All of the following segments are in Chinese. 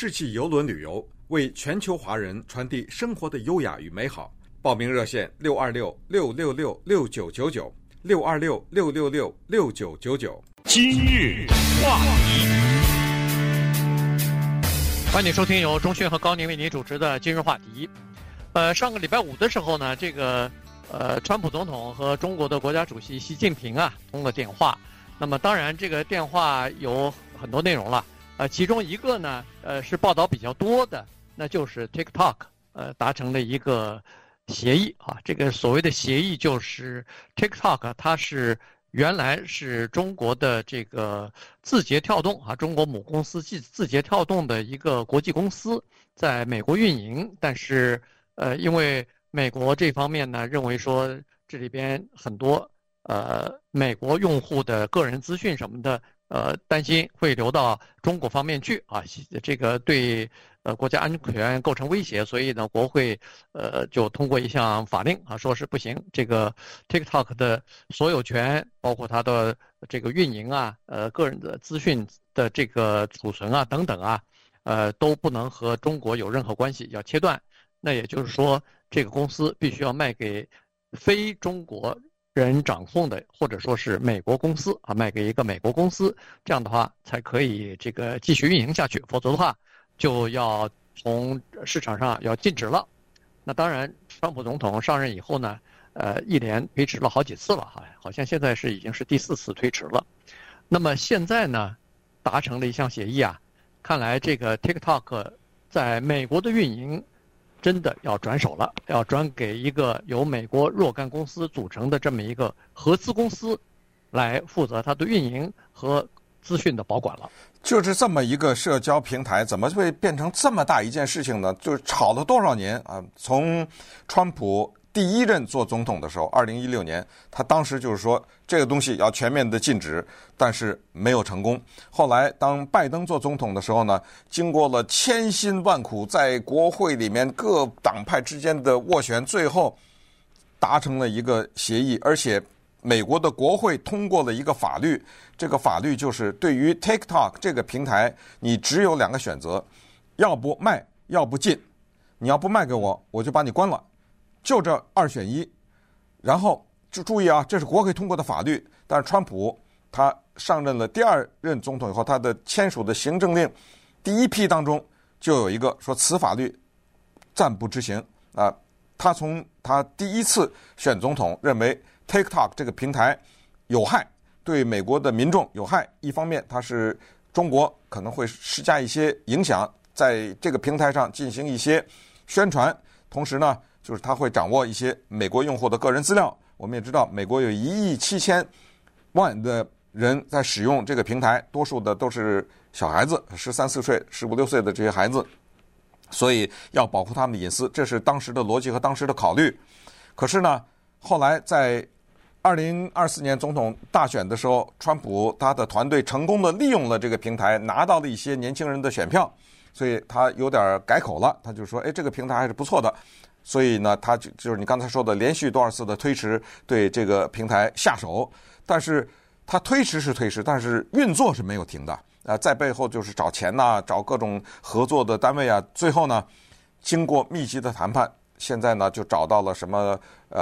世纪邮轮旅游，为全球华人传递生活的优雅与美好。报名热线626-666-6999，626-666-6999。 今日话题， 欢迎收听由钟迅和高宁为您主持的今日话题。上个礼拜五的时候呢，川普总统和中国的国家主席习近平通了电话。那么当然这个电话有很多内容了，其中一个呢是报道比较多的，那就是 TikTok 达成了一个协议啊。这个所谓的协议就是 TikTok 它是原来是中国的这个字节跳动中国母公司字节跳动的一个国际公司，在美国运营，但是因为美国这方面呢认为说这里边很多美国用户的个人资讯什么的担心会流到中国方面去这个对国家安全构成威胁，所以呢国会就通过一项法令说是不行，这个 TikTok 的所有权包括它的这个运营个人的资讯的这个储存等等都不能和中国有任何关系，要切断。那也就是说这个公司必须要卖给非中国人掌控的，或者说是美国公司卖给一个美国公司，这样的话才可以这个继续运营下去，否则的话就要从市场上要禁止了。那当然川普总统上任以后呢一连推迟了好几次了好像现在已经是第4次推迟了。那么现在呢达成了一项协议看来这个 TikTok 在美国的运营真的要转手了，要转给一个由美国若干公司组成的这么一个合资公司来负责它的运营和资讯的保管了。 就是这么一个社交平台怎么会变成这么大一件事情呢？就是吵了多少年从川普第一任做总统的时候2016年，他当时就是说这个东西要全面的禁止，但是没有成功。后来当拜登做总统的时候呢，经过了千辛万苦，在国会里面各党派之间的斡旋，最后达成了一个协议，而且美国的国会通过了一个法律，这个法律就是对于 TikTok 这个平台，你只有2个选择，要不卖，要不禁。你要不卖给我，我就把你关了，就这2选1。然后就注意这是国会通过的法律，但是川普他上任了第2任总统以后，他的签署的行政令第一批当中就有一个说此法律暂不执行他从他第一次选总统认为 TikTok 这个平台有害，对美国的民众有害。一方面它是中国可能会施加一些影响，在这个平台上进行一些宣传，同时呢就是他会掌握一些美国用户的个人资料。我们也知道美国有1.7亿的人在使用这个平台，多数的都是小孩子，13、14岁、15、16岁的这些孩子，所以要保护他们的隐私，这是当时的逻辑和当时的考虑。可是呢后来在2024年总统大选的时候，川普他的团队成功的利用了这个平台，拿到了一些年轻人的选票，所以他有点改口了，他就说这个平台还是不错的。所以呢他就是你刚才说的连续多少次的推迟对这个平台下手，但是他推迟是推迟，但是运作是没有停的在背后就是找钱找各种合作的单位最后呢经过密集的谈判，现在呢就找到了什么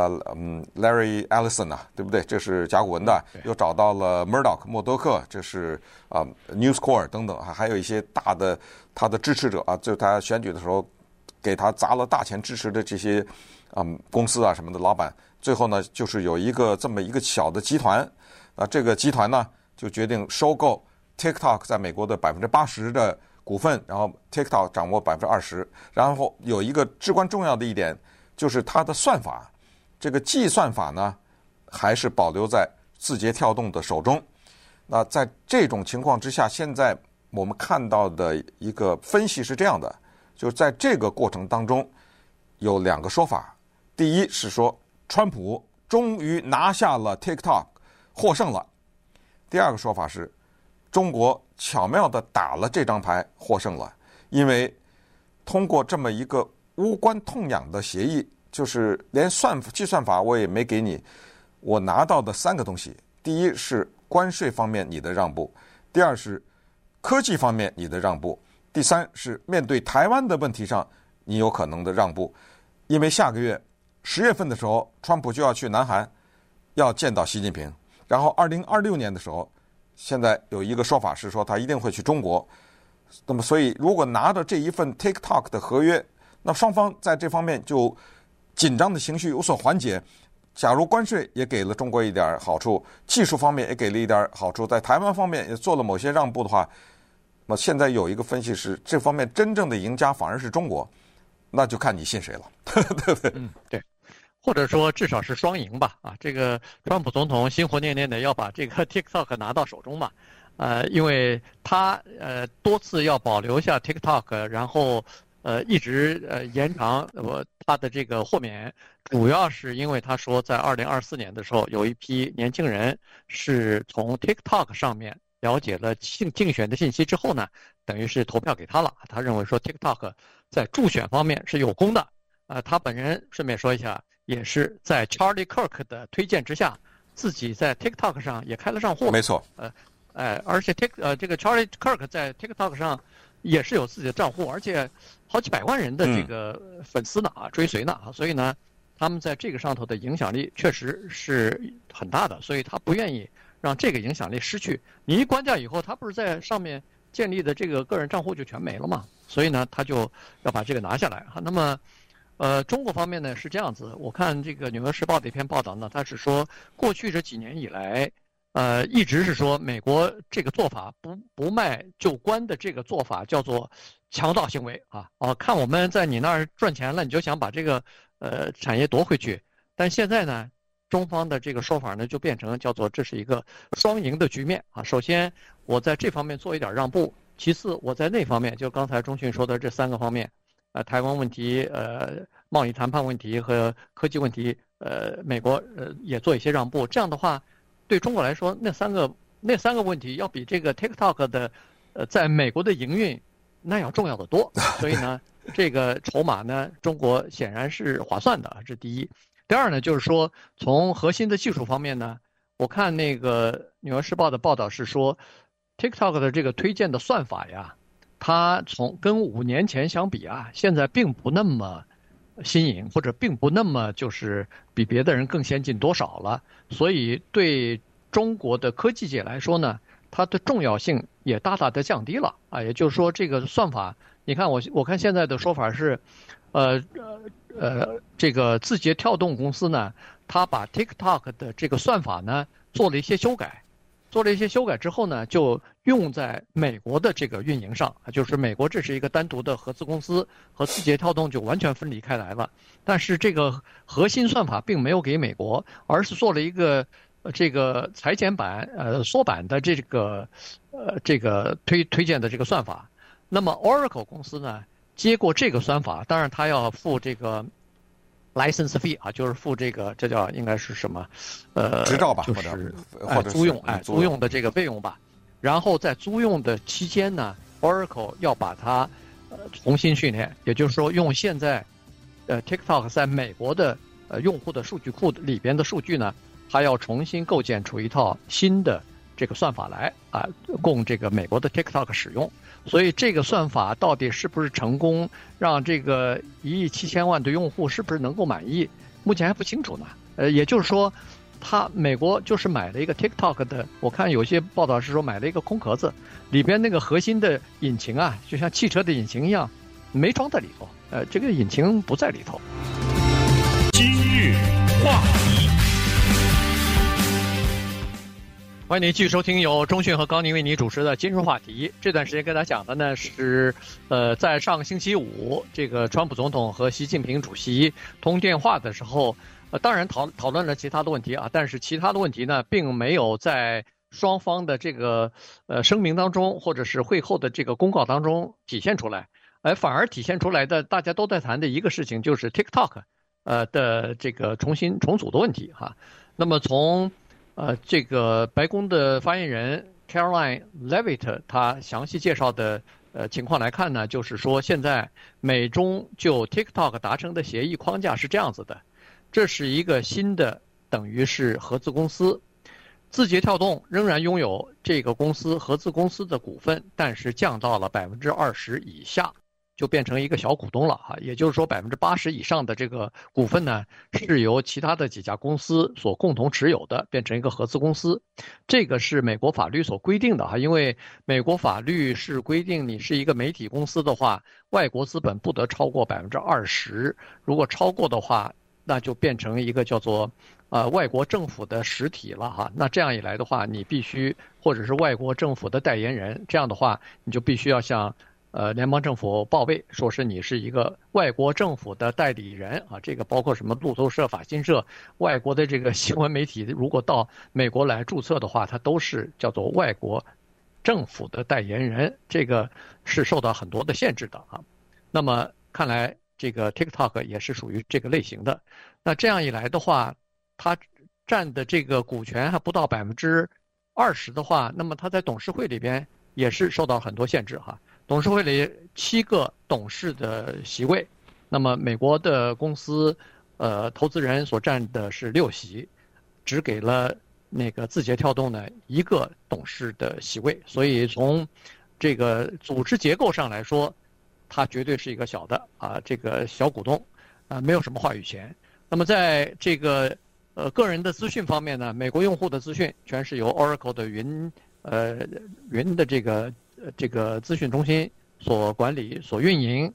Larry Ellison 对不对？这是甲骨文的，又找到了 Murdoch 默多克，这是News Corp 等等还有一些大的他的支持者就他选举的时候给他砸了大钱支持的这些公司什么的老板，最后呢就是有这么一个小的集团这个集团呢就决定收购 TikTok 在美国的80%的股份，然后 TikTok 掌握20%。然后有一个至关重要的一点，就是它的算法，这个计算法呢还是保留在字节跳动的手中。那在这种情况之下，现在我们看到的一个分析是这样的，就是在这个过程当中有2个说法。第一是说川普终于拿下了 TikTok， 获胜了。第2个说法是中国巧妙地打了这张牌，获胜了。因为通过这么一个无关痛痒的协议，就是连计算法我也没给你，我拿到的3个东西，第一是关税方面你的让步，第2是科技方面你的让步， 第三是面对台湾的问题上，你有可能的让步，因为下个月10月份的时候，川普就要去南韩，要见到习近平。然后2026年的时候，现在有一个说法是说他一定会去中国。那么，所以如果拿着这一份 TikTok 的合约，那双方在这方面就紧张的情绪有所缓解。假如关税也给了中国一点好处，技术方面也给了一点好处，在台湾方面也做了某些让步的话，那么现在有一个分析是，这方面真正的赢家反而是中国，那就看你信谁了，对不对？ 对，或者说至少是双赢吧。这个川普总统心活念念的要把这个 TikTok 拿到手中嘛，因为他多次要保留下 TikTok， 然后一直延长他的这个豁免，主要是因为他说在2024年的时候，有一批年轻人是从 TikTok 上面了解了竞选的信息之后呢，等于是投票给他了。他认为说 TikTok 在助选方面是有功的。他本人顺便说一下，也是在 Charlie Kirk 的推荐之下，自己在 TikTok 上也开了账户。 没错。 而且这个 Charlie Kirk 在 TikTok 上也是有自己的账户，而且好几百万人的这个粉丝呢追随呢，所以呢，他们在这个上头的影响力确实是很大的，所以他不愿意让这个影响力失去。你一关掉以后，他不是在上面建立的这个个人账户就全没了嘛？所以呢，他就要把这个拿下来。那么，中国方面呢是这样子，我看这个《纽约时报》的一篇报道呢，他是说过去这几年以来。一直是说美国这个做法不卖就关的这个做法叫做强盗行为看我们在你那儿赚钱了，你就想把这个产业夺回去。但现在呢，中方的这个说法呢就变成叫做这是一个双赢的局面首先我在这方面做一点让步，其次我在那方面就刚才钟迅说的这3个方面，台湾问题、贸易谈判问题和科技问题，美国也做一些让步。这样的话。对中国来说，那三个问题要比这个 TikTok 的，在美国的营运那要重要的多。所以呢，这个筹码呢，中国显然是划算的，这第一。第二呢，就是说从核心的技术方面呢，我看那个《纽约时报》的报道是说 ，TikTok 的这个推荐的算法呀，它跟5年前相比现在并不那么新颖，或者并不那么就是比别的人更先进多少了，所以对中国的科技界来说呢，它的重要性也大大的降低了也就是说这个算法，你看我看现在的说法是，这个字节跳动公司呢，它把 TikTok 的这个算法呢做了一些修改。之后呢，就用在美国的这个运营上，就是美国这是一个单独的合资公司，和字节跳动就完全分离开来了。但是这个核心算法并没有给美国，而是做了一个这个裁剪版、缩版的这个推荐的这个算法。那么 Oracle 公司呢，接过这个算法，当然它要付这个。license fee 就是付这个，这叫应该是什么？ 执照吧， 就是或者租用，租用的这个费用吧。然后在租用的期间呢 ，Oracle 要把它重新训练，也就是说用现在TikTok 在美国的用户的数据库里边的数据呢，它要重新构建出一套新的这个算法来供这个美国的 TikTok 使用。所以这个算法到底是不是成功，让这个1.7亿的用户是不是能够满意，目前还不清楚呢。也就是说，美国就是买了一个 TikTok 的，我看有些报道是说买了一个空壳子，里边那个核心的引擎就像汽车的引擎一样，没装在里头。这个引擎不在里头。 今日话题。 欢迎您继续收听由钟迅和高宁为你主持的今日话题。这段时间跟大家讲的呢是，在上个星期五，这个川普总统和习近平主席通电话的时候，当然讨论了其他的问题但是其他的问题呢，并没有在双方的这个声明当中，或者是会后的这个公告当中体现出来，反而体现出来的大家都在谈的一个事情，就是 TikTok 的这个重组的问题那么从这个白宫的发言人 Caroline Leavitt 他详细介绍的情况来看呢，就是说现在美中就 TikTok 达成的协议框架是这样子的，这是一个新的等于是合资公司， 字节跳动仍然拥有这个公司合资公司的股份，但是降到了20%以下，就变成一个小股东了哈。也就是说，80%以上的这个股份呢，是由其他的几家公司所共同持有的，变成一个合资公司。这个是美国法律所规定的哈，因为美国法律是规定，你是一个媒体公司的话，外国资本不得超过20%，如果超过的话，那就变成一个叫做外国政府的实体了哈。那这样一来的话，你必须或者是外国政府的代言人，这样的话你就必须要向联邦政府报备，说是你是一个外国政府的代理人啊。这个包括什么路透社、法新社，外国的这个新闻媒体，如果到美国来注册的话，它都是叫做外国政府的代言人，这个是受到很多的限制的啊。那么看来这个 TikTok 也是属于这个类型的。那这样一来的话，它占的这个股权还不到20%的话，那么它在董事会里边也是受到很多限制哈。董事会里7个董事的席位，那么美国的公司投资人所占的是6席，只给了那个字节跳动呢1个董事的席位，所以从这个组织结构上来说，它绝对是一个小的这个小股东没有什么话语权。那么在这个个人的资讯方面呢，美国用户的资讯全是由 Oracle 的云的这个资讯中心所管理所运营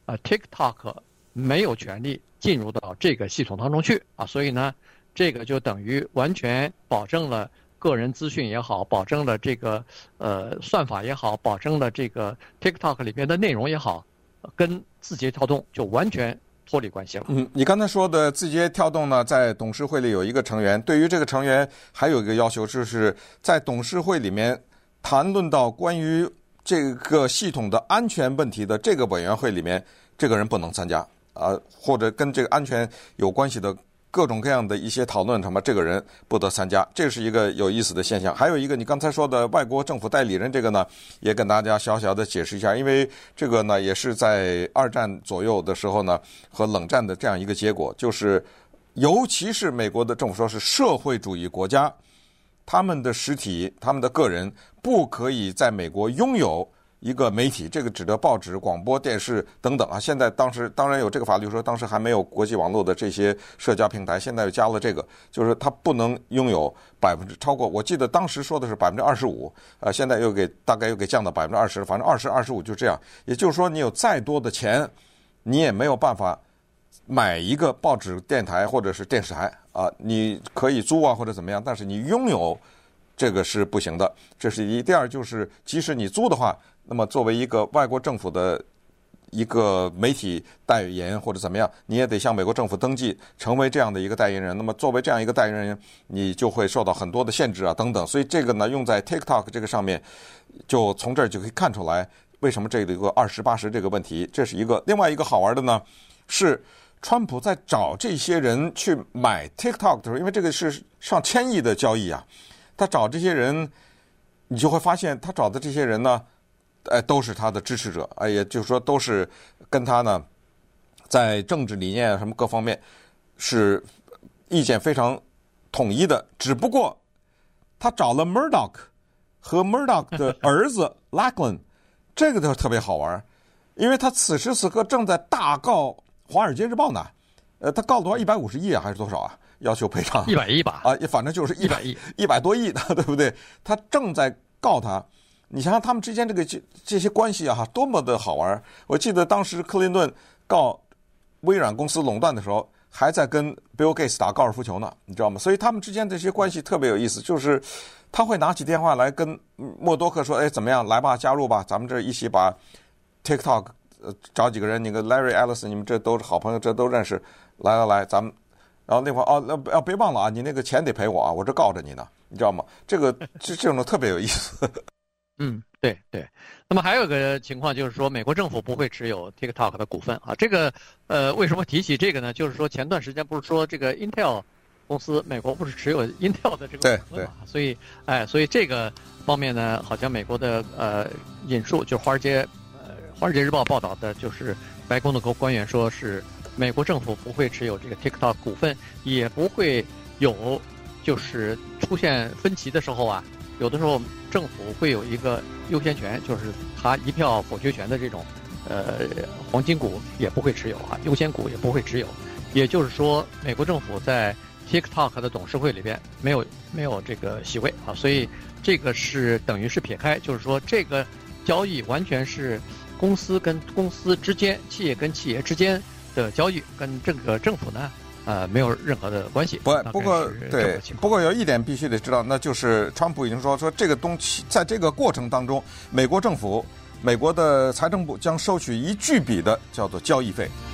，TikTok 没有权利进入到这个系统当中去所以呢，这个就等于完全保证了个人资讯也好，保证了这个算法也好，保证了这个 TikTok 里边的内容也好，跟字节跳动就完全脱离关系了。 你刚才说的字节跳动呢，在董事会里有一个成员，对于这个成员还有一个要求，就是在董事会里面谈论到关于这个系统的安全问题的这个委员会里面，这个人不能参加或者跟这个安全有关系的各种各样的一些讨论什么，这个人不得参加，这是一个有意思的现象。还有一个你刚才说的外国政府代理人，这个呢也跟大家小小的解释一下，因为这个呢也是在2战左右的时候呢和冷战的这样一个结果，就是尤其是美国的政府说是社会主义国家，他们的实体他们的个人不可以在美国拥有一个媒体，这个指的报纸、广播电视等等现在当时当然有这个法律说，当时还没有国际网络的这些社交平台，现在又加了这个，就是它不能拥有超过，我记得当时说的是25%，现在大概又给降到20%，反正20、25就这样。也就是说，你有再多的钱，你也没有办法买一个报纸、电台或者是电视台你可以租或者怎么样，但是你拥有这个是不行的，这是一。第二就是，即使你租的话，那么作为一个外国政府的一个媒体代言或者怎么样，你也得向美国政府登记成为这样的一个代言人。那么作为这样一个代言人，你就会受到很多的限制等等。所以这个呢，用在 TikTok 这个上面，就从这儿就可以看出来为什么这个20-80这个问题，这是一个。另外一个好玩的呢，是川普在找这些人去买 TikTok 的时候，因为这个是上千亿的交易他找这些人，你就会发现他找的这些人呢，都是他的支持者，也就是说都是跟他呢，在政治理念什么各方面是意见非常统一的。只不过他找了 Murdoch 和 Murdoch 的儿子 Lachlan， 这个就特别好玩，因为他此时此刻正在大告《华尔街日报》呢。他告多少150亿还是多少要求赔偿 100亿吧反正就是 100亿 100多亿的，对不对？他正在告他。你想想他们之间这些关系多么的好玩。我记得当时克林顿告微软公司垄断的时候，还在跟 Bill Gates 打高尔夫球呢，你知道吗？所以他们之间这些关系特别有意思，就是他会拿起电话来跟默多克说，怎么样，来吧，加入吧，咱们这一起把 TikTok找几个人，那个 Larry Ellison， 你们这都是好朋友，这都认识，来，咱们，然后那会儿别忘了你那个钱得赔我我这告着你呢，你知道吗？这种特别有意思。 对。那么还有个情况就是说，美国政府不会持有 TikTok 的股份这个为什么提起这个呢？就是说前段时间不是说这个 Intel 公司，美国不是持有 Intel 的这个股份嘛？所以这个方面呢，好像美国的引述就是华尔街日报报道的，就是白宫的官员说是美国政府不会持有这个 TikTok 股份，也不会有就是出现分歧的时候啊，有的时候政府会有一个优先权，就是他一票否决权的这种黄金股也不会持有啊，优先股也不会持有。也就是说，美国政府在 TikTok 的董事会里边没有这个席位啊，所以这个是等于是撇开，就是说这个交易完全是公司跟公司之间、企业跟企业之间的交易，跟这个政府呢没有任何的关系。 不过有一点必须得知道，那就是川普已经说这个东西在这个过程当中，美国政府、美国的财政部将收取1巨笔的叫做交易费。